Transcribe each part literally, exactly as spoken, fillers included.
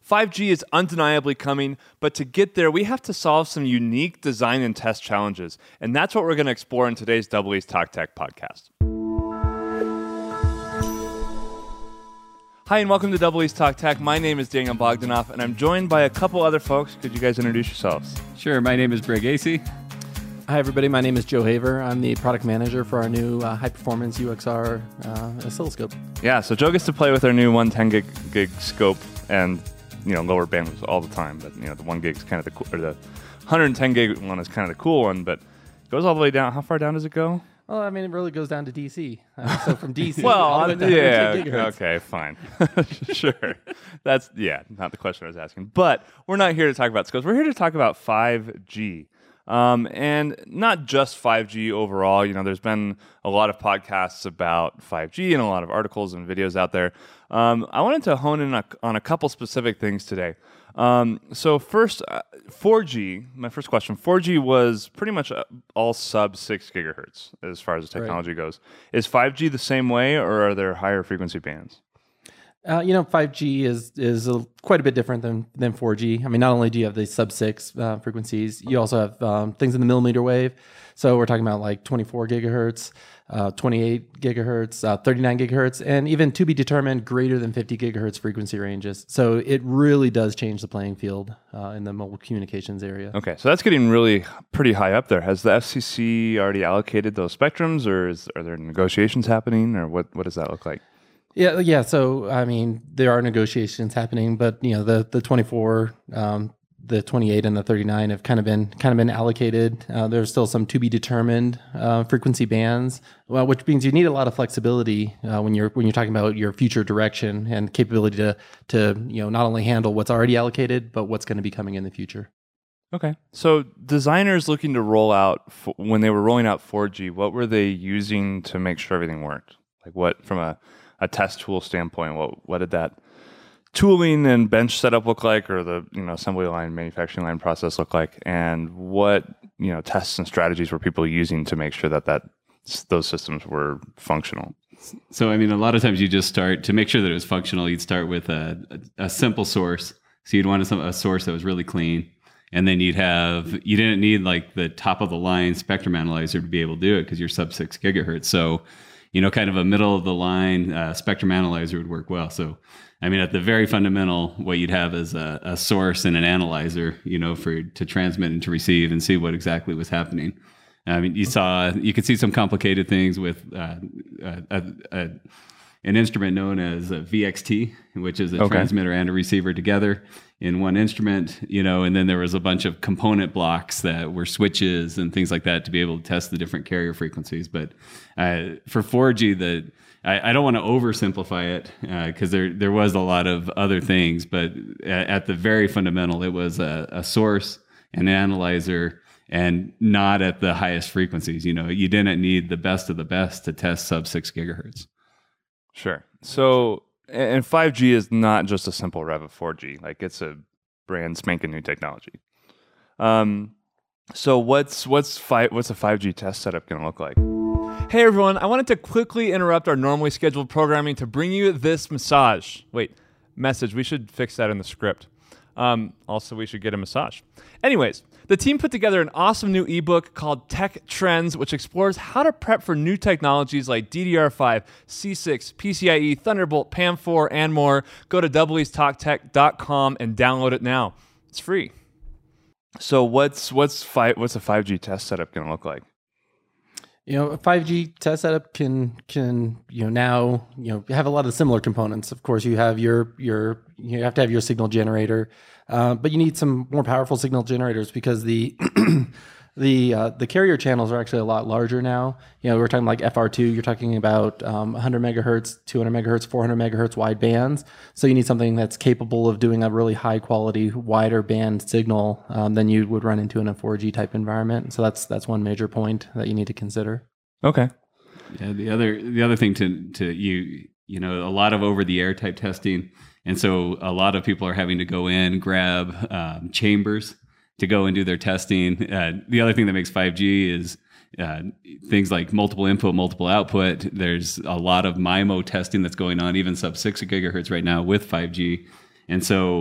five G is undeniably coming, but to get there, we have to solve some unique design and test challenges. And that's what we're going to explore in today's Double E's Talk Tech podcast. Hi, and welcome to Double E's Talk Tech. My name is Daniel Bogdanoff, and I'm joined by a couple other folks. Could you guys introduce yourselves? Sure. My name is Greg Acey. Hi, everybody. My name is Joe Haver. I'm the product manager for our new uh, high-performance U X R uh, oscilloscope. Yeah, so Joe gets to play with our new one ten gig, gig scope and, you know, lower bandwidth all the time. But, you know, the one gig is kind of the cool, or the one hundred ten gig one is kind of the cool one, but it goes all the way down. How far down does it go? Well, I mean, it really goes down to D C. Uh, so from D C, well, all the way down yeah, to gigahertz. Okay, fine, sure. That's yeah, not the question I was asking. But we're not here to talk about scopes. We're here to talk about five G, um, and not just five G overall. You know, there's been a lot of podcasts about five G and a lot of articles and videos out there. Um, I wanted to hone in a, on a couple specific things today. Um, so first, uh, four G, my first question, four G was pretty much uh, all sub six gigahertz as far as the technology right. goes. Is five G the same way, or are there higher frequency bands? Uh, you know, five G is is a, quite a bit different than, than four G. I mean, not only do you have the sub six uh, frequencies, you also have um, things in the millimeter wave. So we're talking about like twenty-four gigahertz, uh, twenty-eight gigahertz, uh, thirty-nine gigahertz, and even to be determined greater than fifty gigahertz frequency ranges. So it really does change the playing field uh, in the mobile communications area. Okay, so that's getting really pretty high up there. Has the F C C already allocated those spectrums, or is, are there negotiations happening, or what, what does that look like? Yeah, yeah. So I mean, there are negotiations happening, but you know, the the twenty-four, um, the twenty-eight, and the thirty-nine have kind of been kind of been allocated. Uh, there's still some to be determined uh, frequency bands, well, which means you need a lot of flexibility uh, when you're when you're talking about your future direction and capability to to you know not only handle what's already allocated, but what's going to be coming in the future. Okay. So designers looking to roll out f- when they were rolling out four G, what were they using to make sure everything worked? Like what from a a test tool standpoint, what what did that tooling and bench setup look like, or the you know assembly line, manufacturing line process look like, and what you know tests and strategies were people using to make sure that that those systems were functional? So I mean, a lot of times you just start to make sure that it was functional. You'd start with a, a, a simple source. So you'd want a, a source that was really clean, and then you'd have you didn't need like the top of the line spectrum analyzer to be able to do it because you're sub six gigahertz. So you know, kind of a middle of the line uh, spectrum analyzer would work well. So, I mean, at the very fundamental, what you'd have is a, a source and an analyzer, you know, for to transmit and to receive and see what exactly was happening. I mean, you saw, you could see some complicated things with uh, a, a, a, an instrument known as a V X T, which is a okay. transmitter and a receiver together in one instrument, you know, and then there was a bunch of component blocks that were switches and things like that to be able to test the different carrier frequencies. But uh, for four G, the I, I don't want to oversimplify it because uh, there there was a lot of other things, but at, at the very fundamental, it was a, a source, an analyzer, and not at the highest frequencies. You know, you didn't need the best of the best to test sub six gigahertz. Sure. So, and five G is not just a simple rev of four G. Like it's a brand spanking new technology. Um, so what's what's five what's a five G test setup going to look like? Hey everyone, I wanted to quickly interrupt our normally scheduled programming to bring you this massage. Wait, message. We should fix that in the script. Um, also, we should get a massage. Anyways, the team put together an awesome new ebook called Tech Trends, which explores how to prep for new technologies like D D R five, C six, P C I E, Thunderbolt, P A M four, and more. Go to double e's talk tech dot com and download it now. It's free. So what's what's fi- what's a five G test setup going to look like? You know, a five G test setup can can you know now you know have a lot of similar components. Of course, you have your your you have to have your signal generator, uh, but you need some more powerful signal generators because the the uh, the carrier channels are actually a lot larger now. You know, we're talking like F R two. You're talking about um, one hundred megahertz, two hundred megahertz, four hundred megahertz wide bands. So you need something that's capable of doing a really high quality, wider band signal um, than you would run into in a four G type environment. So that's that's one major point that you need to consider. Okay. Yeah. The other the other thing to to you you know a lot of over the air type testing, and so a lot of people are having to go in grab um, chambers to go and do their testing. Uh, the other thing that makes five G is uh, things like multiple input, multiple output. There's a lot of MIMO testing that's going on, even sub six gigahertz right now with five G. And so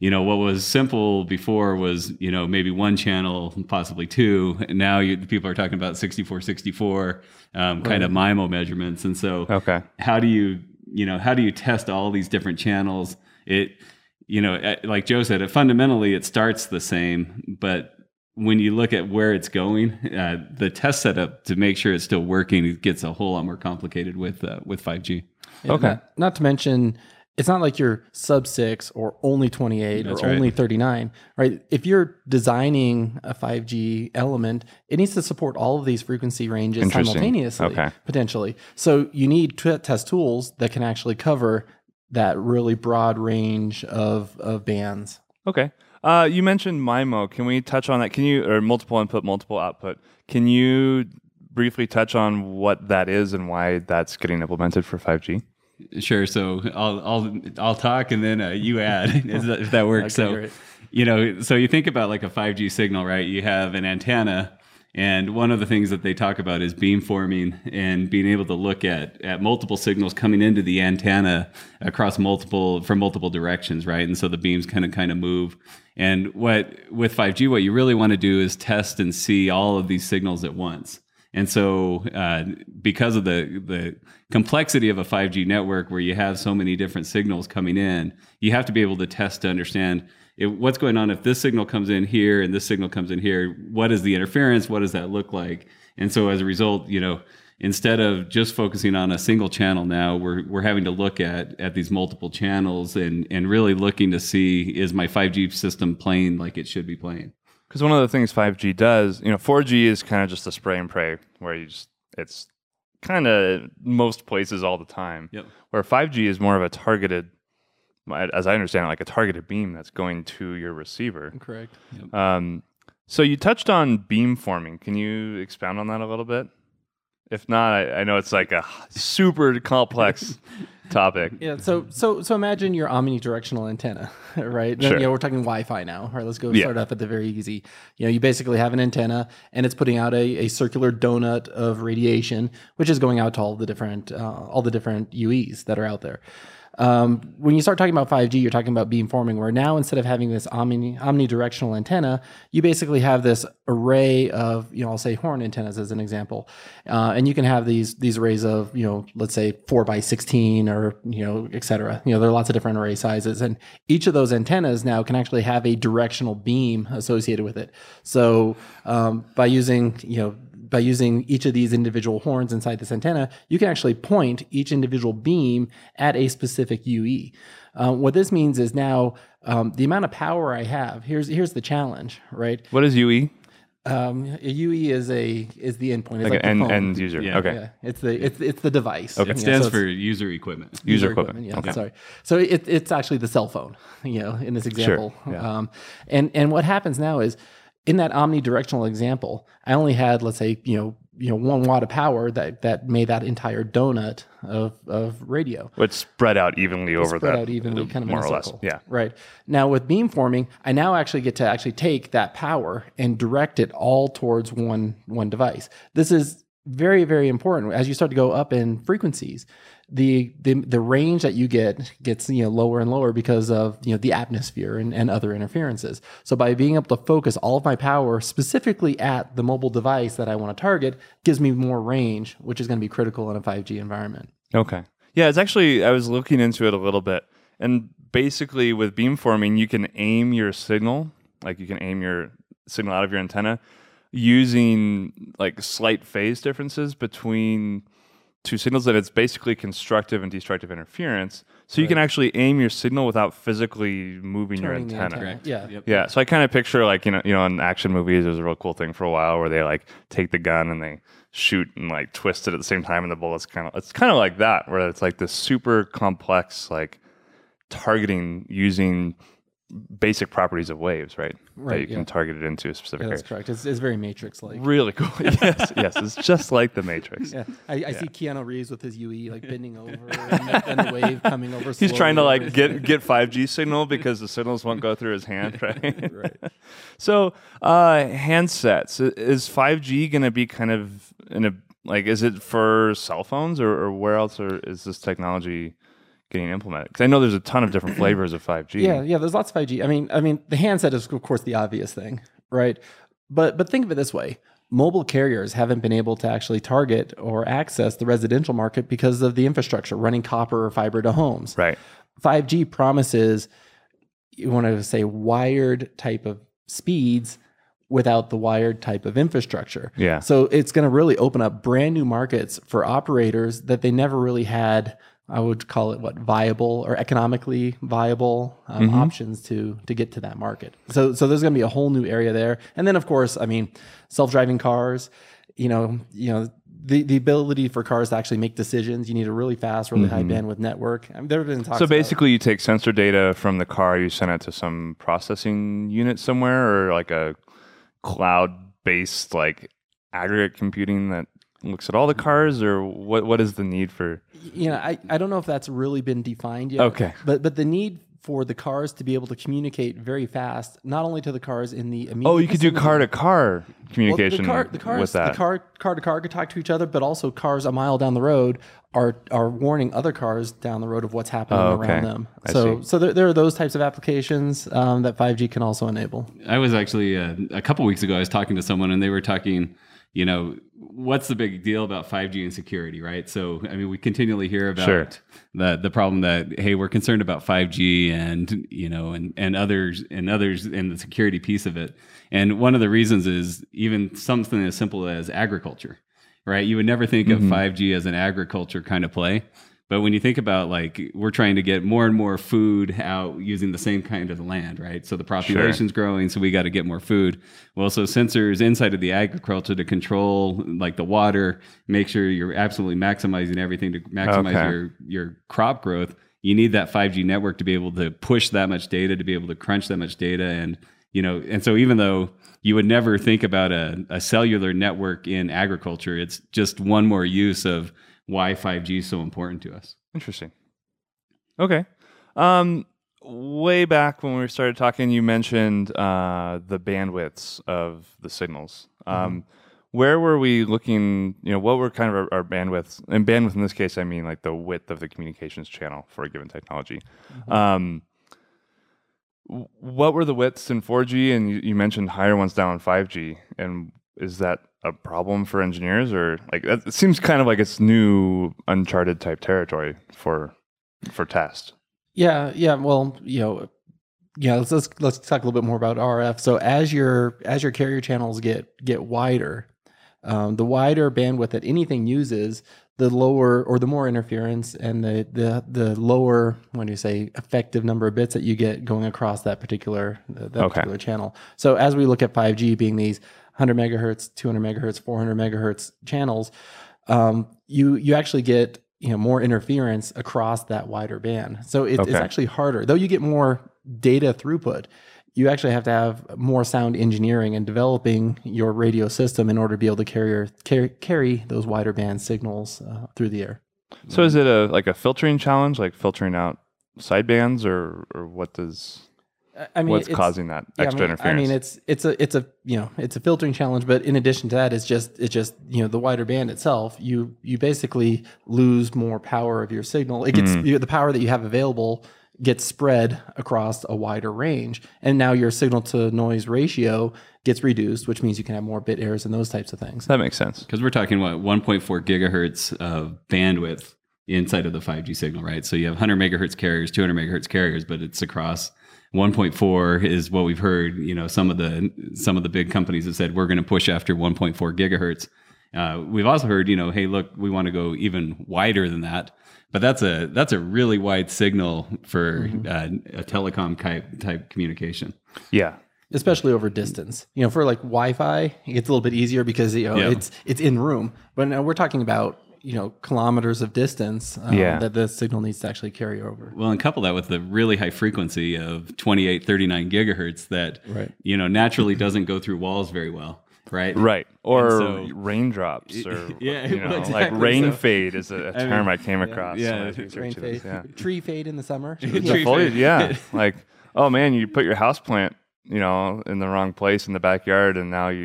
you know, what was simple before was, you know, maybe one channel, possibly two. And now you, people are talking about sixty-four sixty-four um, kind of MIMO measurements. And so Okay. how do you, you know, how do you test all these different channels? It, you know, eh, like Joe said, it fundamentally, it starts the same, but when you look at where it's going, uh, the test setup to make sure it's still working, it gets a whole lot more complicated with uh, with five G. Yeah, Okay. Not, not to mention, it's not like you're sub six or only twenty-eight That's or right. only thirty-nine, right? If you're designing a five G element, it needs to support all of these frequency ranges Interesting. simultaneously, Okay. potentially. So you need t- test tools that can actually cover that really broad range of, of bands. Okay. Uh, you mentioned MIMO. Can we touch on that? Can you, or multiple input, multiple output? Can you briefly touch on what that is and why that's getting implemented for five G? Sure. So I'll I'll I'll talk and then uh, you add if that, if that works. Okay, so great. you know, so you think about like a five G signal, right? You have an antenna, and one of the things that they talk about is beamforming and being able to look at at multiple signals coming into the antenna across multiple from multiple directions, right? And so the beams kind of kind of move. And what with five G, what you really want to do is test and see all of these signals at once. And so, uh, because of the the complexity of a five G network, where you have so many different signals coming in, you have to be able to test to understand if, what's going on. If this signal comes in here and this signal comes in here, what is the interference? What does that look like? And so, as a result, you know, instead of just focusing on a single channel, now we're we're having to look at at these multiple channels and and really looking to see, is my five G system playing like it should be playing? Because one of the things five G does, you know, four G is kind of just a spray and pray, where you just, it's kind of most places all the time. Yep. Where five G is more of a targeted, as I understand it, like a targeted beam that's going to your receiver. Correct. Um, so you touched on beamforming. Can you expound on that a little bit? If not, I, I know it's like a super complex topic. Yeah. So so so imagine your omnidirectional antenna, right? Sure. You know, we're talking Wi-Fi now. All right. Let's go Yeah. start off at the very easy. You know, you basically have an antenna, and it's putting out a, a circular donut of radiation, which is going out to all the different uh, all the different U Es that are out there. Um, when you start talking about five G, you're talking about beamforming, where now instead of having this omni, omnidirectional antenna, you basically have this array of, you know, I'll say horn antennas as an example, uh, and you can have these these arrays of, you know, let's say four by sixteen or, you know, et cetera. You know, there are lots of different array sizes, and each of those antennas now can actually have a directional beam associated with it. So um, by using, you know, by using each of these individual horns inside this antenna, you can actually point each individual beam at a specific U E. Uh, what this means is now um, the amount of power I have. Here's here's the challenge, right? What is U E? Um, a U E is a is the endpoint. It's Like, like an the end, phone. end user. Yeah. Okay. Yeah, it's the it's it's the device. Okay. You It know, stands so it's- for user equipment. User equipment. Yeah, Okay. sorry. So it, it's actually the cell phone, you know, in this example. yeah. Um, and and what happens now is, in that omnidirectional example, I only had, let's say, you know, you know, one watt of power that that made that entire donut of of radio. Which spread out evenly over Spread that, out evenly, kind of more in a or less. circle. Yeah. Right. Now with beamforming, I now actually get to actually take that power and direct it all towards one one device. This is very, very important. As you start to go up in frequencies, the the the range that you get gets, you know, lower and lower because of, you know, the atmosphere and, and other interferences. So by being able to focus all of my power specifically at the mobile device that I want to target gives me more range, which is going to be critical in a five G environment. Okay. Yeah, it's actually, I was looking into it a little bit. And basically with beamforming, you can aim your signal, like you can aim your signal out of your antenna using like slight phase differences between two signals, that it's basically constructive and destructive interference. So you can actually aim your signal without physically moving Turning the your antenna. antenna. Yeah. Yep. Yeah, so I kind of picture like, you know, you know, in action movies, there's a real cool thing for a while where they like take the gun and they shoot and like twist it at the same time, and the bullets kind of, it's kind of like that, where it's like this super complex like targeting using basic properties of waves, right? That Right, you can yeah. target it into a specific Yeah, that's area. correct. It's, it's very Matrix-like. Really cool. Yes, yes, it's just like the Matrix. Yeah, I, I see Keanu Reeves with his U E like bending over and, and the wave coming over. He's trying to slowly like over his get head. get five G signal because the signals won't go through his hand, right? Right. So, uh, handsets, I- is five G going to be kind of in a, like, is it for cell phones, or, or where else, or is this technology getting implemented? Because I know there's a ton of different flavors of five G. Yeah, yeah. There's lots of five G. I mean, I mean, the handset is of course the obvious thing, right? But but think of it this way: mobile carriers haven't been able to actually target or access the residential market because of the infrastructure running copper or fiber to homes. Right. five G promises, you want to say, wired type of speeds without the wired type of infrastructure. Yeah. So it's going to really open up brand new markets for operators that they never really had. I would call it what viable or economically viable um, Mm-hmm. options to to get to that market. So so there's going to be a whole new area there. And then of course, I mean, self-driving cars. You know, you know the the ability for cars to actually make decisions. You need a really fast, really high bandwidth network. I mean, there have been talks So about- basically, you take sensor data from the car, you send it to some processing unit somewhere, or like a cloud-based like aggregate computing that looks at all the cars, or what? What is the need for? you know, I, I don't know if that's really been defined yet. Okay. But but the need for the cars to be able to communicate very fast, not only to the cars in the immediate Oh, you could do vicinity- car-to-car Well, communication the car, the cars, with that. The car, car to car could talk to each other, but also cars a mile down the road are are warning other cars down the road of what's happening Oh, okay. around them. I So see. so there, there are those types of applications um, that five G can also enable. I was actually uh, a couple weeks ago. I was talking to someone, and they were talking. You know, what's the big deal about five G and security, right? So, I mean, we continually hear about Sure. the the problem that hey, we're concerned about five G and you know, and and others and others and the security piece of it. And one of the reasons is even something as simple as agriculture, right? You would never think Mm-hmm. of five G as an agriculture kind of play. But when you think about like we're trying to get more and more food out using the same kind of land, right? So the population's growing, so we got to get more food. Well, so sensors inside of the agriculture to control like the water, make sure you're absolutely maximizing everything to maximize Okay. your your crop growth. You need that five G network to be able to push that much data, to be able to crunch that much data, and you know, and so even though you would never think about a, a cellular network in agriculture, it's just one more use of why five G is so important to us. Interesting. Okay. Um, way back when we started talking, you mentioned uh, the bandwidths of the signals. Um, Where were we looking? You know, what were kind of our, our bandwidths? And bandwidth in this case, I mean like the width of the communications channel for a given technology. Um, w- what were the widths in four G? And you, you mentioned higher ones down in five G. And is that a problem for engineers, or like that, it seems kind of like it's new, uncharted type territory for for test? Yeah, yeah. Well, you know, yeah. Let's let's, let's talk a little bit more about R F. So as your as your carrier channels get get wider, um, the wider bandwidth that anything uses, the lower or the more interference and the the the lower, when you say effective number of bits that you get going across that particular that Okay. particular channel. So as we look at five G being these one hundred megahertz, two hundred megahertz, four hundred megahertz channels, um, you you actually get you know more interference across that wider band. So it, it's Okay. actually harder, though you get more data throughput. You actually have to have more sound engineering and developing your radio system in order to be able to carry carry, carry those wider band signals uh, through the air. So is it a like a filtering challenge, like filtering out sidebands, or or what does I- I mean, what's it's- causing that Yeah, extra I mean, interference? I mean, it's it's a it's a you know it's a filtering challenge, but in addition to that, it's just it's just you know the wider band itself. You you basically lose more power of your signal. It gets you, the power that you have available gets spread across a wider range, and now your signal to noise ratio gets reduced, which means you can have more bit errors and those types of things. that makes sense. Because we're talking what one point four gigahertz of bandwidth inside of the five G signal, right? So you have one hundred megahertz carriers, two hundred megahertz carriers, but it's across one point four is what we've heard. You know, some of the some of the big companies have said we're going to push after one point four gigahertz. Uh, we've also heard, you know, hey, look, we want to go even wider than that. But that's a that's a really wide signal for uh, a telecom type type communication. Yeah. Especially over distance. You know, for like Wi-Fi, it gets a little bit easier because you know Yeah. it's it's in room. But now we're talking about you know kilometers of distance um, Yeah. that the signal needs to actually carry over. Well, and couple that with the really high frequency of twenty-eight, thirty-nine gigahertz that Right. you know naturally doesn't go through walls very well, right? Right. Or so- raindrops, or Yeah, you know, well, like exactly. rain So- fade is a, a I term mean, I came across. yeah, when I was it's Rain researching fade, this, yeah. tree fade in the summer. The Tree foliage, fade. yeah. Like, oh man, you put your house plant, you know, in the wrong place in the backyard, and now you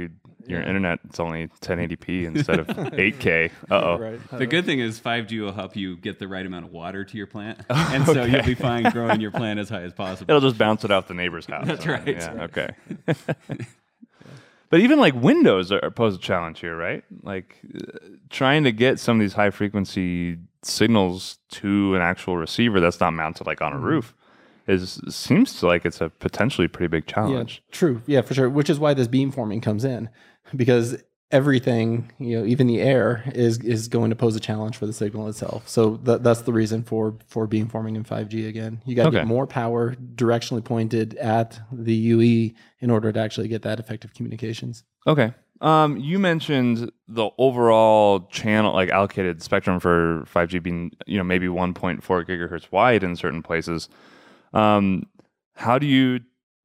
your internet it's only ten eighty p instead of eight K. Uh-oh. Right. The good thing is five G will help you get the right amount of water to your plant. And so you'll be fine growing your plant as high as possible. It'll just bounce it off the neighbor's house. That's right. Yeah, okay. But even like Windows are, pose a challenge here, right? Like uh, trying to get some of these high frequency signals to an actual receiver that's not mounted like on a roof is seems like it's a potentially pretty big Yeah, challenge. true. Yeah, for sure. Which is why this beamforming comes in, because everything, you know, even the air is is going to pose a challenge for the signal itself. So th- that's the reason for for beamforming in five G again. You got to Okay. get more power directionally pointed at the U E in order to actually get that effective communications. Okay. Um, you mentioned the overall channel, like allocated spectrum for five G being, you know, maybe one point four gigahertz wide in certain places. Um, how do you?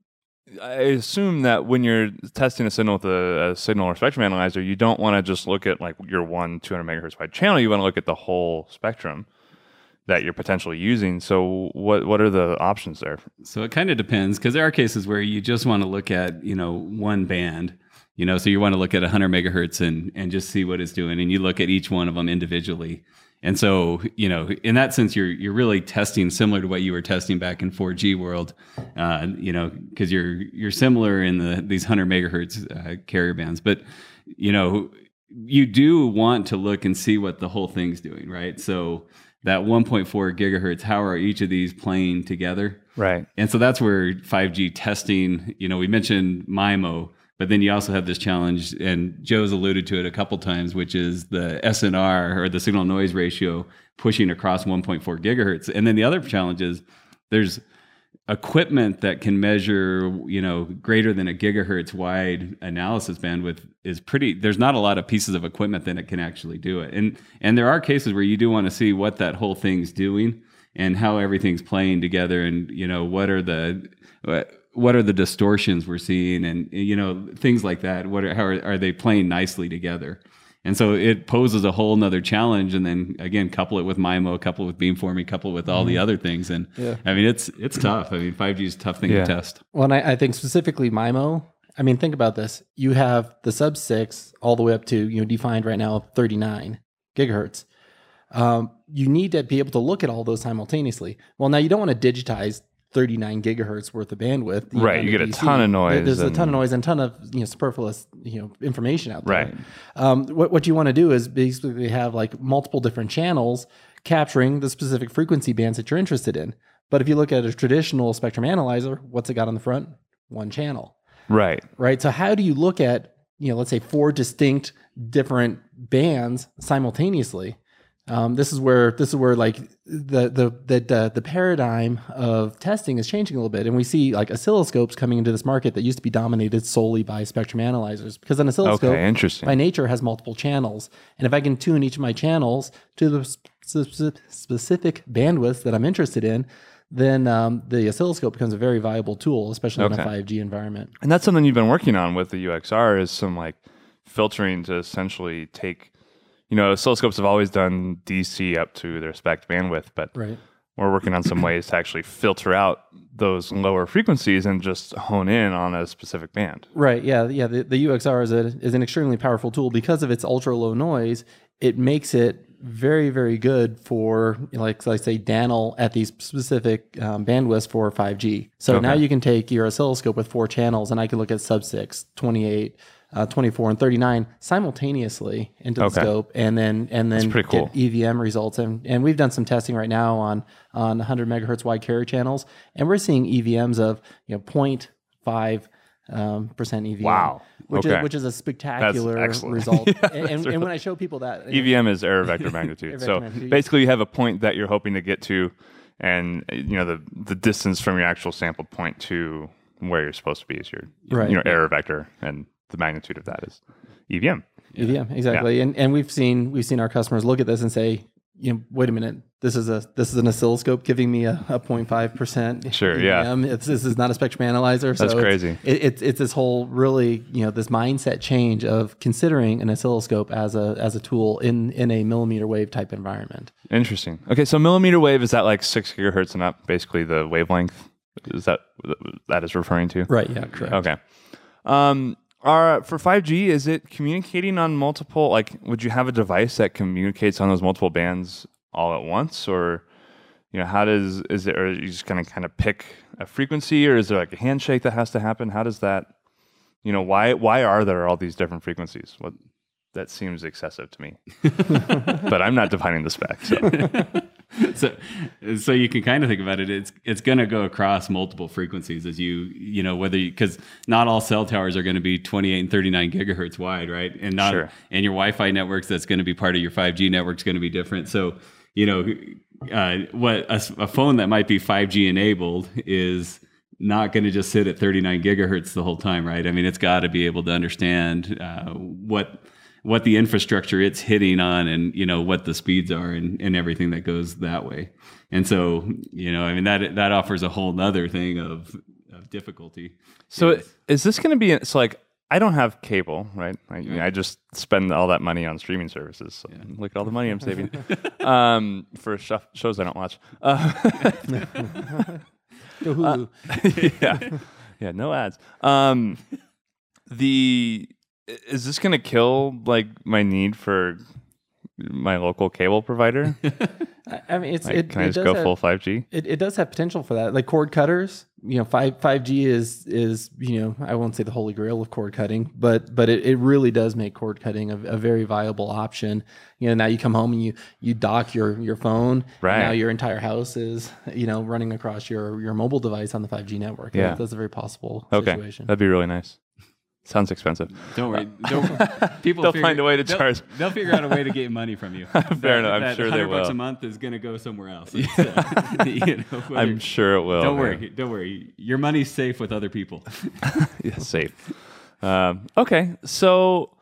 I assume that when you're testing a signal with a, a signal or spectrum analyzer, you don't want to just look at like your one two hundred megahertz wide channel. You want to look at the whole spectrum that you're potentially using. So, what what are the options there? So it kind of depends, because there are cases where you just want to look at, you know, one band, you know, so you want to look at one hundred megahertz and, and just see what it's doing. And you look at each one of them individually. And so, you know, in that sense, you're you're really testing similar to what you were testing back in four G world, uh, you know, because you're you're similar in the these one hundred megahertz uh, carrier bands. But, you know, you do want to look and see what the whole thing's doing, right? So that one point four gigahertz, how are each of these playing together? Right. And so that's where five G testing, you know, we mentioned MIMO, but then you also have this challenge, and Joe's alluded to it a couple times, which is the S N R, or the signal noise ratio, pushing across one point four gigahertz. And then the other challenge is there's equipment that can measure, you know, greater than a gigahertz wide analysis bandwidth is pretty, there's not a lot of pieces of equipment that it can actually do it. And and there are cases where you do want to see what that whole thing's doing and how everything's playing together, and, you know, what are the what are the distortions we're seeing, and, you know, things like that. What are, how are, are they playing nicely together? And so it poses a whole nother challenge. And then again, couple it with MIMO, couple it with beamforming, couple it with all the other things. And Yeah. I mean, it's it's tough. I mean, five G is a tough thing Yeah. to test. Well, and I, I think specifically MIMO, I mean, think about this. You have the sub six all the way up to, you know, defined right now thirty-nine gigahertz. Um, you need to be able to look at all those simultaneously. Well, now you don't want to digitize thirty-nine gigahertz worth of bandwidth. know, Right, on you the get a D C. ton of noise There's a and- ton of noise and a ton of, you know, superfluous, you know, information out there. Right. Um, what what you want to do is basically have like multiple different channels capturing the specific frequency bands that you're interested in. But if you look at a traditional spectrum analyzer, what's it got on the front? One channel. Right. Right. So how do you look at, you know, let's say four distinct different bands simultaneously? Um, this is where this is where like the the the uh, the paradigm of testing is changing a little bit, and we see like oscilloscopes coming into this market that used to be dominated solely by spectrum analyzers, because an oscilloscope Okay, interesting. by nature has multiple channels, and if I can tune each of my channels to the sp- specific bandwidth that I'm interested in, then um, the oscilloscope becomes a very viable tool, especially in Okay. a five G environment. And that's something you've been working on with the U X R, is some like filtering to essentially take, you know, oscilloscopes have always done D C up to their spec bandwidth, but Right. we're working on some ways to actually filter out those lower frequencies and just hone in on a specific band. Right. Yeah. Yeah. The, the U X R is a is an extremely powerful tool because of its ultra low noise. It makes it very, very good for, you know, like, like say, D A N L at these specific um, bandwidths for five G. So Okay. now you can take your oscilloscope with four channels, and I can look at sub six, twenty-eight, uh, twenty-four, and thirty-nine simultaneously into the Okay. scope, and then and then pretty cool. get E V M results. And and we've done some testing right now on on one hundred megahertz wide carrier channels, and we're seeing E V Ms of, you know, zero point five um, percent E V M. Wow. Which Okay. is which is a spectacular excellent. result. Yeah, and, and, and when I show people that, E V M is error vector magnitude. Error So vector magnitude. basically, you have a point that you're hoping to get to, and uh, you know the the distance from your actual sampled point to where you're supposed to be is your Right. you know error vector, and the magnitude of that is E V M. E V M, exactly. And and we've seen we've seen our customers look at this and say, you know, wait a minute, this is a this is an oscilloscope giving me a, a zero point five percent. Sure, yeah. It's, this is not a spectrum analyzer. So That's it's- crazy. It, it's it's this whole really, you know, this mindset change of considering an oscilloscope as a as a tool in in a millimeter wave type environment. Interesting. Okay, so millimeter wave, is that like six gigahertz and up? Basically, the wavelength is that that is referring to? Right. Yeah. Correct. Okay. Um, are for five G, is it communicating on multiple, like, would you have a device that communicates on those multiple bands all at once? Or, you know, how does, is it, or are you just going to kind of pick a frequency, or is there like a handshake that has to happen? How does that, you know, why, why are there all these different frequencies? What, that seems excessive to me, but I'm not defining the spec. So. so, so you can kind of think about it. It's it's going to go across multiple frequencies as you you know whether because not all cell towers are going to be twenty-eight and thirty-nine gigahertz wide, right? And not Sure. and your Wi-Fi networks that's going to be part of your five G network is going to be different. So you know uh, what a, a phone that might be five G enabled is not going to just sit at thirty-nine gigahertz the whole time, right? I mean, it's got to be able to understand uh, what. what the infrastructure it's hitting on and, you know, what the speeds are and, and everything that goes that way. And so, you know, I mean, that that offers a whole nother thing of, of difficulty. So It's- is this going to be, so like, I don't have cable, right? I, I just spend all that money on streaming services. So look at all the money I'm saving um, for sh- shows I don't watch. Uh, Go Hulu. yeah, yeah, no ads. Um, the is this going to kill like my need for my local cable provider? I, I mean, it's Like, it, can I it just does go have, full five G? It, it does have potential for that. Like cord cutters, you know, five five G is is you know, I won't say the holy grail of cord cutting, but but it, it really does make cord cutting a, a very viable option. You know, now you come home and you you dock your your phone. Right. And now your entire house is you know running across your your mobile device on the five G network. Yeah. That- that's a very possible Okay, situation. that'd be really nice. Sounds expensive. Don't worry. Don't, people They'll figure- find a way to they'll- charge. They'll figure out a way to get money from you. Fair enough, I'm that sure they one hundred bucks will. a month is going to go somewhere else. It's, uh, you know, whether- I'm sure it will. Don't man. worry. Don't worry. Your money's safe with other people. Yeah, safe. Um, okay, so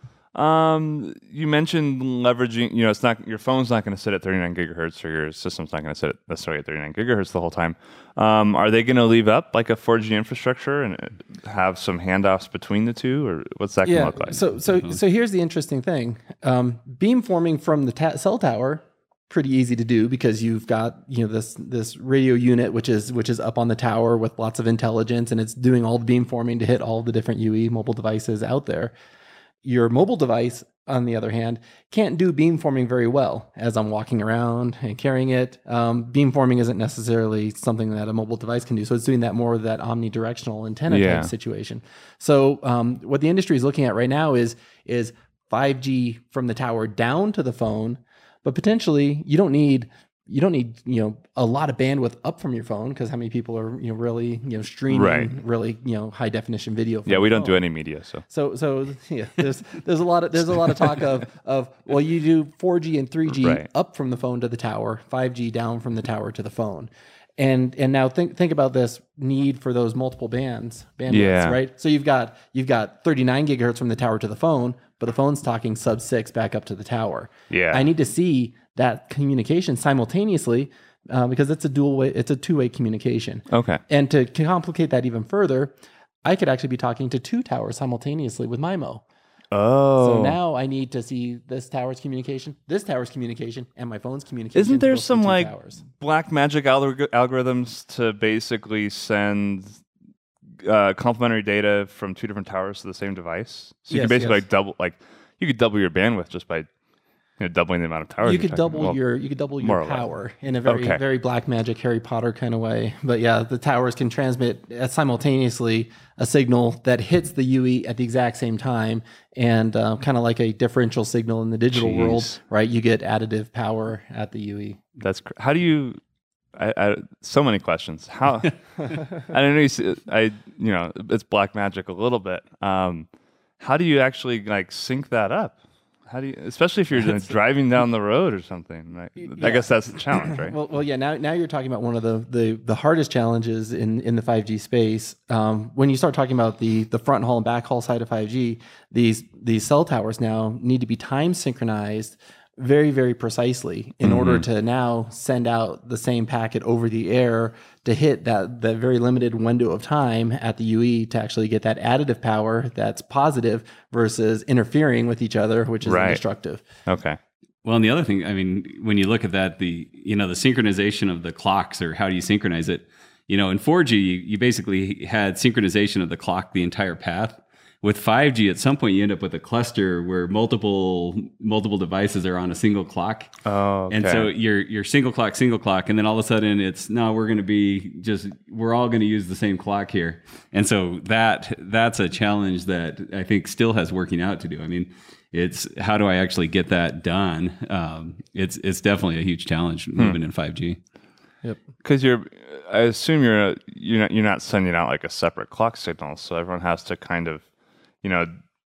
um, you mentioned leveraging. You know, it's not your phone's not going to sit at thirty-nine gigahertz, or your system's not going to sit necessarily at thirty-nine gigahertz the whole time. Um, are they going to leave up like a four G infrastructure and uh, have some handoffs between the two, or what's that going to Yeah. look like? So so so here's the interesting thing. Um, beamforming from the ta- cell tower, pretty easy to do because you've got you know this this radio unit which is which is up on the tower with lots of intelligence, and it's doing all the beamforming to hit all the different U E mobile devices out there. Your mobile device, on the other hand, can't do beamforming very well as I'm walking around and carrying it. Um, beamforming isn't necessarily something that a mobile device can do. So it's doing that more of that omnidirectional antenna Yeah. type situation. So um, what the industry is looking at right now is is five G from the tower down to the phone, but potentially you don't need you don't need you know a lot of bandwidth up from your phone, because how many people are you know really you know streaming Right. really you know high definition video? From yeah, we their don't do phone? any media, so So so yeah, there's there's a lot of there's a lot of talk of of well, you do four G and three G Right. up from the phone to the tower, five G down from the tower to the phone. And and now think think about this need for those multiple bands, bandwidths, Yeah. right? So you've got you've got thirty-nine gigahertz from the tower to the phone, but the phone's talking sub six back up to the tower. Yeah. I need to see that communication simultaneously uh, because it's a dual way, it's a two-way communication. okay. And to complicate that even further, I could actually be talking to two towers simultaneously with MIMO. Oh, So now I need to see this tower's communication, this tower's communication, and my phone's communication. isn't to there both the some two like towers. black magic algor- algorithms to basically send uh, complementary data from two different towers to the same device? So you Yes, can basically yes. like double, like you could double your bandwidth just by you know, doubling the amount of towers. You you're could talking- double well, your you could double more your or less. power in a very Okay. very black magic Harry Potter kind of way. But yeah, the towers can transmit uh, simultaneously a signal that hits the U E at the exact same time, and uh, kind of like a differential signal in the digital Jeez. world, right? You get additive power at the U E. That's cr- how do you? I, I so many questions. How I don't know. You see, I you know it's black magic a little bit. Um, how do you actually like sync that up? How do you, especially if you're like, driving down the road or something? Right? I guess that's the challenge, right? Well, well, yeah. Now, now you're talking about one of the the, the hardest challenges in, in the five G space. Um, when you start talking about the the front haul and back haul side of five G, these these cell towers now need to be time synchronized very very precisely in order to now send out the same packet over the air to hit that that very limited window of time at the U E to actually get that additive power that's positive versus interfering with each other, which is Right. destructive. Okay. Well, and the other thing, I mean, when you look at that, the you know the synchronization of the clocks, or how do you synchronize it? You know, in four G, you, you basically had synchronization of the clock the entire path. With five G, at some point you end up with a cluster where multiple multiple devices are on a single clock. Oh, okay. And so you're you're single clock, single clock, and then all of a sudden it's no, we're going to be just we're all going to use the same clock here. And so that that's a challenge that I think still has working out to do. I mean, it's how do I actually get that done? Um, it's it's definitely a huge challenge moving hmm. in five G. Yep. Because you're, I assume you're you're not you're not sending out like a separate clock signal, so everyone has to kind of, you know,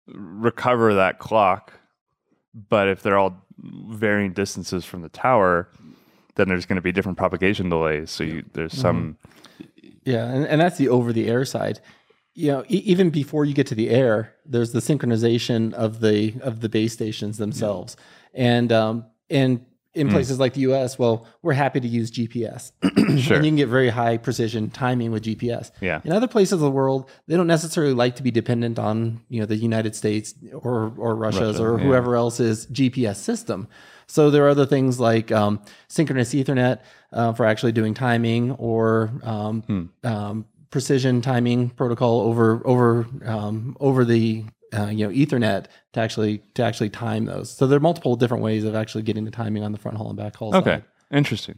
recover that clock. But if they're all varying distances from the tower, then there's going to be different propagation delays. So you, there's some. Yeah, and, and that's the over-the-air side. You know, e- even before you get to the air, there's the synchronization of the of the base stations themselves, yeah. and um, and in mm. places like the U S, well, we're happy to use G P S, sure. and you can get very high precision timing with G P S. Yeah. In other places of the world, they don't necessarily like to be dependent on, you know, the United States or or Russia's Russia, or yeah. whoever else's G P S system. So there are other things like um, synchronous Ethernet uh, for actually doing timing, or um, hmm. um, precision timing protocol over over um, over the uh, you know Ethernet to actually to actually time those. So there are multiple different ways of actually getting the timing on the front haul and back haul. Okay, side. Interesting.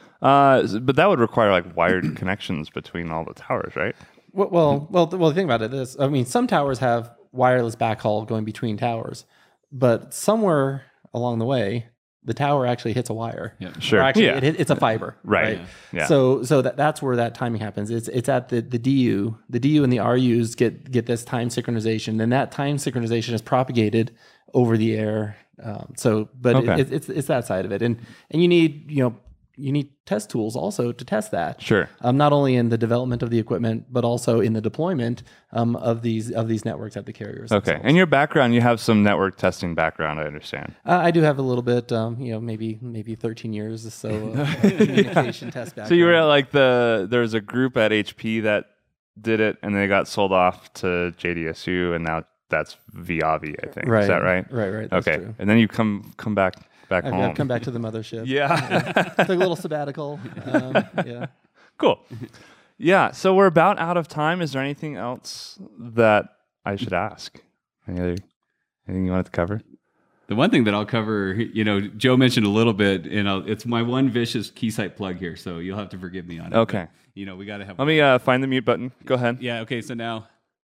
Uh, but that would require like wired connections between all the towers, right? Well, well, well, well. The thing about it is, I mean, some towers have wireless backhaul going between towers, but somewhere along the way, the tower actually hits a wire. Yeah, sure. Or actually, yeah. it, it's a fiber. Right. right? Yeah. yeah. So, so that that's where that timing happens. It's it's at the, the D U. The D U and the R Us get get this time synchronization, and that time synchronization is propagated over the air. Um, so, but Okay. it, it's it's that side of it, and and you need you know you need test tools also to test that. Sure. Um, not only in the development of the equipment, but also in the deployment um, of these of these networks at the carriers. Okay. themselves. And your background, you have some network testing background, I understand. Uh, I do have a little bit, um, you know, maybe maybe thirteen years or so uh, communication test background. So you were at like the, there was a group at H P that did it, and they got sold off to J D S U, and now that's Viavi, I think. Right. Is that right? Right, right. That's okay. true. And then you come come back back I've, home. I've come back to the mothership. Yeah. Took a little sabbatical. Um, yeah. Cool. Yeah. So we're about out of time. Is there anything else that I should ask? Any other, anything you wanted to cover? The one thing that I'll cover, you know, Joe mentioned a little bit, and I'll, it's my one vicious Keysight plug here, so you'll have to forgive me on it. Okay. But, you know, we got to have. Let me uh, find the mute button. Go ahead. Yeah. Okay. So now.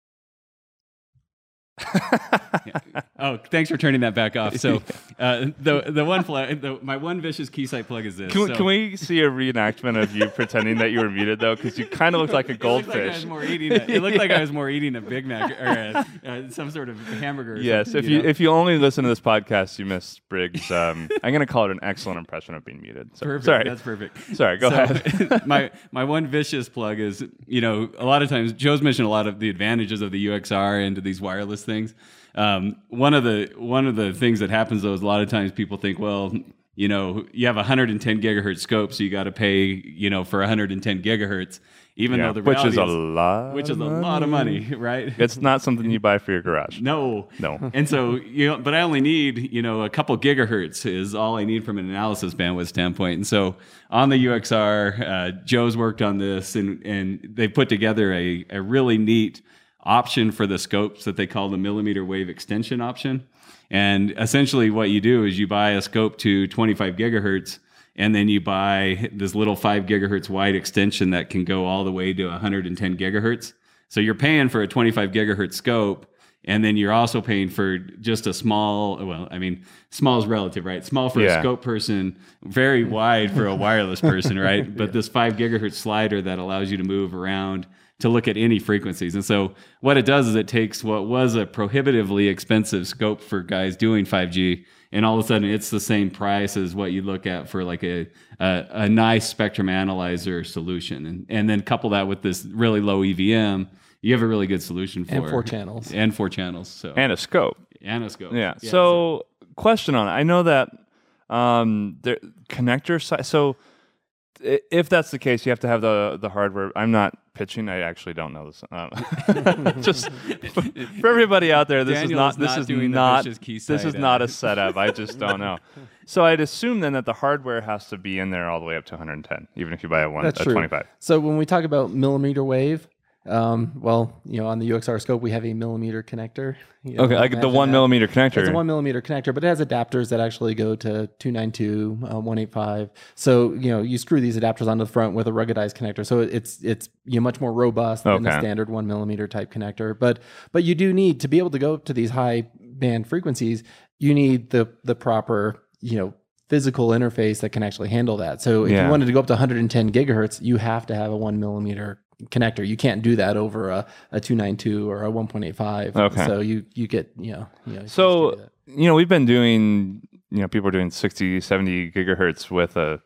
yeah. Oh, thanks for turning that back off. So uh, the the one flag, the, my one vicious Keysight plug is this. Can, so, can we see a reenactment of you pretending that you were muted though? Because you kind of looked like a goldfish. It looked like I was more eating. A, it looked like I was more eating a Big Mac or a, uh, some sort of hamburger. Or yes. If you, you know? if you only listen to this podcast, you missed Briggs. Um, I'm going to call it an excellent impression of being muted. So, perfect. Sorry. That's perfect. Sorry. Go so, ahead. my my one vicious plug is, you know, a lot of times Joe's mentioned a lot of the advantages of the U X R and these wireless things. Um, one of the one of the things that happens though is a lot of times people think, well, you know, you have a one hundred ten gigahertz scope, so you got to pay, you know, for one hundred ten gigahertz, even yeah, though the which is reality a is, lot, which is a money. lot of money, right? It's not something you buy for your garage. No, no. And so, you know, but I only need, you know, a couple gigahertz is all I need from an analysis bandwidth standpoint. And so on the U X R, uh, Joe's worked on this, and and they put together a a really neat option for the scopes that they call the millimeter wave extension option. And essentially what you do is you buy a scope to twenty-five gigahertz, and then you buy this little five gigahertz wide extension that can go all the way to one hundred ten gigahertz. So you're paying for a twenty-five gigahertz scope, and then you're also paying for just a small, well, I mean, small is relative, right? Small for yeah. a scope person, very wide for a wireless person, right? But this five gigahertz slider that allows you to move around to look at any frequencies. And so what it does is it takes what was a prohibitively expensive scope for guys doing five G, and all of a sudden it's the same price as what you look at for like a a, a nice spectrum analyzer solution. And, and then couple that with this really low E V M, you have a really good solution for and four channels. And four channels. So And a scope. And a scope. Yeah. yeah so, so question on it. I know that um, the connector side. So if that's the case, you have to have the the hardware. I'm not pitching. I actually don't know this. Um, just for everybody out there, this Daniel is not. is This not is doing the not. vicious Keysight, This is uh, not a setup. I just don't know. So I'd assume then that the hardware has to be in there all the way up to one hundred ten, even if you buy a one That's a true. twenty-five. So when we talk about millimeter wave, Um, well, you know, on the U X R scope, we have a millimeter connector. You know, Okay, like the imagine one that. millimeter connector. It's a one millimeter connector, but it has adapters that actually go to two ninety-two, uh, one eighty-five. So, you know, you screw these adapters onto the front with a ruggedized connector. So it's, it's, you know, much more robust than Okay. a standard one millimeter type connector. But, but you do need to be able to go to these high band frequencies. You need the, the proper, you know, physical interface that can actually handle that. So if Yeah. you wanted to go up to one hundred ten gigahertz, you have to have a one millimeter connector. You can't do that over a, a two ninety-two or a one point eight five. Okay. So you, you get, you know, you know, you just So, do that. you know, we've been doing, you know, people are doing sixty, seventy gigahertz with a,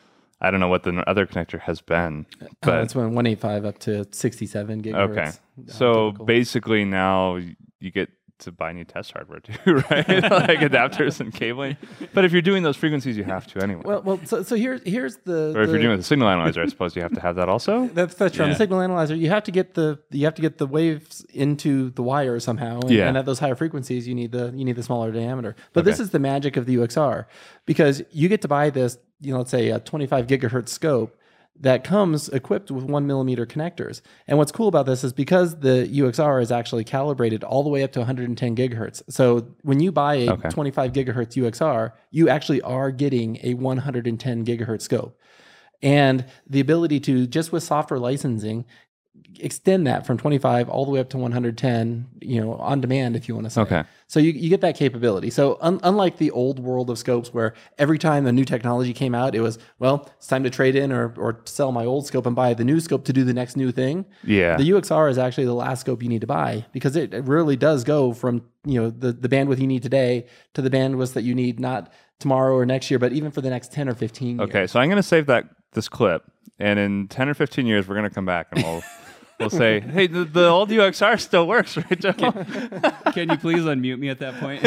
I don't know what the other connector has been, Uh, but it's when one eighty-five up to sixty-seven gigahertz. okay. uh, So typical. basically now you get to buy new test hardware too, right? Like adapters and cabling. But if you're doing those frequencies, you have to anyway. Well, well, so so here's here's the. or if the- you're doing it with a signal analyzer, I suppose you have to have that also. That's that's true. On the Yeah. signal analyzer, you have to get the you have to get the waves into the wire somehow. And, Yeah. and at those higher frequencies, you need the you need the smaller diameter. But this Okay. is the magic of the U X R, because you get to buy this, you know, let's say a twenty-five gigahertz scope that comes equipped with one millimeter connectors. And what's cool about this is because the U X R is actually calibrated all the way up to one hundred ten gigahertz. So when you buy a Okay. twenty-five gigahertz U X R, you actually are getting a one hundred ten gigahertz scope. And the ability to, just with software licensing, extend that from twenty-five all the way up to one hundred ten, you know, on demand, if you want to say. Okay. So you, you get that capability. So un- unlike the old world of scopes where every time a new technology came out, it was, well, it's time to trade in or, or sell my old scope and buy the new scope to do the next new thing. Yeah. The U X R is actually the last scope you need to buy, because it, it really does go from, you know, the, the bandwidth you need today to the bandwidth that you need not tomorrow or next year, but even for the next ten or fifteen years. Okay, so I'm going to save that this clip, and in ten or fifteen years, we're going to come back and we'll we'll say, hey, the, the old U X R still works, right, Joe? Can you please unmute me at that point?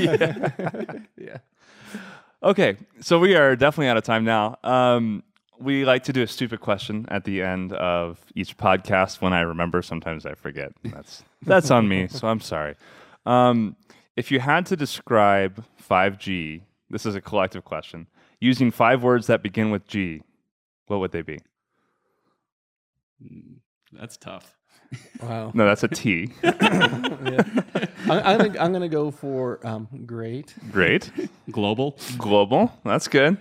Yeah. Okay, so we are definitely out of time now. Um, we like to do a stupid question at the end of each podcast. When I remember, sometimes I forget. That's that's on me, so I'm sorry. Um, if you had to describe five G, this is a collective question, using five words that begin with G, what would they be? That's tough. Wow. No, that's a T. Yeah. I, I'm, gonna, I'm gonna go for um, great. Great. Global. Global. That's good.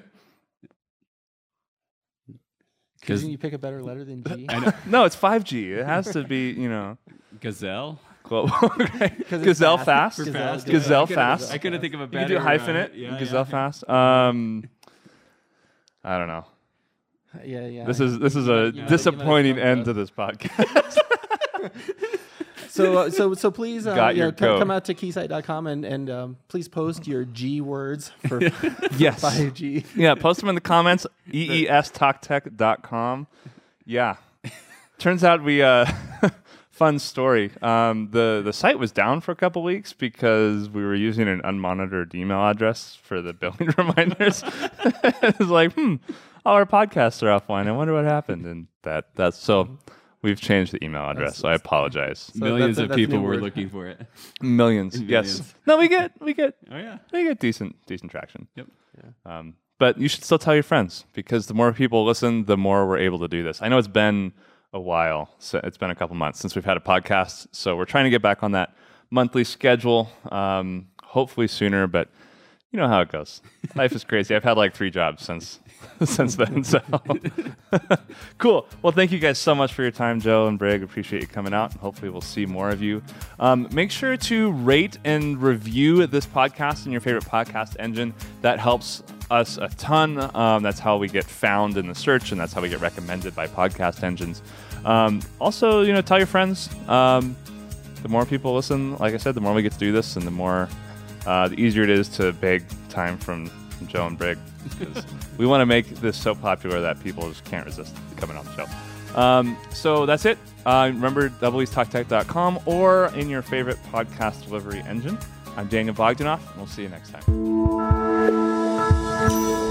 Because Can you pick a better letter than G? I know No, it's five G. It has to be, you know, Gazelle. global. Right? it's Gazelle fast. fast. For fast. Gazelle I couldn't- fast. I couldn't think of a You better. can do hyphen uh, it. yeah, Gazelle yeah. fast. Um, I don't know. Yeah, yeah. This is this is a You know, disappointing you know, end to this podcast. So, uh, so, so please, uh, Got you your know, come, goat. come out to keysight dot com and, and um, please post your G words for Yes. five G. Yeah, post them in the comments. E E S talk tech dot com. Yeah. Turns out we uh fun story. Um the the site was down for a couple weeks because we were using an unmonitored email address for the billing reminders. It was like, hmm, all our podcasts are offline. I wonder what happened. And that that's so we've changed the email address, so I apologize. So Millions that's a- of that's a people new were word. looking for it. Millions. Yes. Millions. No, we get we get Oh yeah. we get decent decent traction. Yep. Um, but you should still tell your friends, because the more people listen, the more we're able to do this. I know it's been a while. So it's been a couple months since we've had a podcast. So we're trying to get back on that monthly schedule, um, hopefully sooner. But you know how it goes. Life is crazy. I've had like three jobs since since then. So cool. Well, thank you guys so much for your time, Joe and Brig. Appreciate you coming out. Hopefully we'll see more of you. Um, make sure to rate and review this podcast in your favorite podcast engine. That helps us a ton. Um, that's how we get found in the search, and that's how we get recommended by podcast engines. Um, also, you know, tell your friends. Um, the more people listen, like I said, the more we get to do this, and the more uh, the easier it is to beg time from, from Joe and Brig. Because we want to make this so popular that people just can't resist coming on the show. Um, so that's it. Uh, remember, double east talk tech dot com or in your favorite podcast delivery engine. I'm Daniel Bogdanoff, and we'll see you next time.